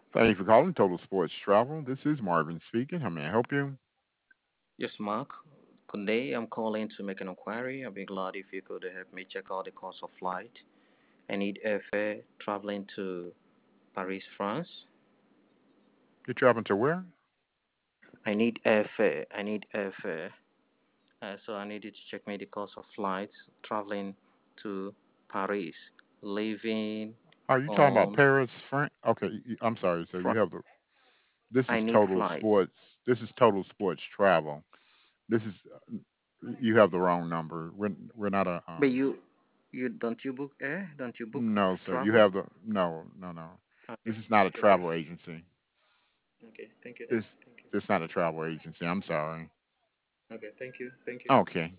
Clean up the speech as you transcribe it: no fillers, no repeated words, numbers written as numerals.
Thank you for calling Total Sports Travel. This is Marvin speaking. How may I help you? Yes, Mark. Good day. I'm calling to make an inquiry. I'd be glad if you could help me check out the cost of flight. I need airfare traveling to Paris, France. You're traveling to where? I need airfare. I need airfare. So I needed to check me the cost of flights traveling to Paris, leaving Are you talking about on Paris, Frank? Okay, I'm sorry, sir. You Fri- have the. This I is need Total flights. Sports. This is Total Sports Travel. This is. You have the wrong number. We're not a. But you don't you book air? Don't you book No, sir. You travel? have the. No, no, no. Okay. This is not a Okay. Thank travel agency. you. Okay. Thank you then. This. Thank you. This is not a travel agency. I'm sorry. Okay. Thank you. Thank you. Okay.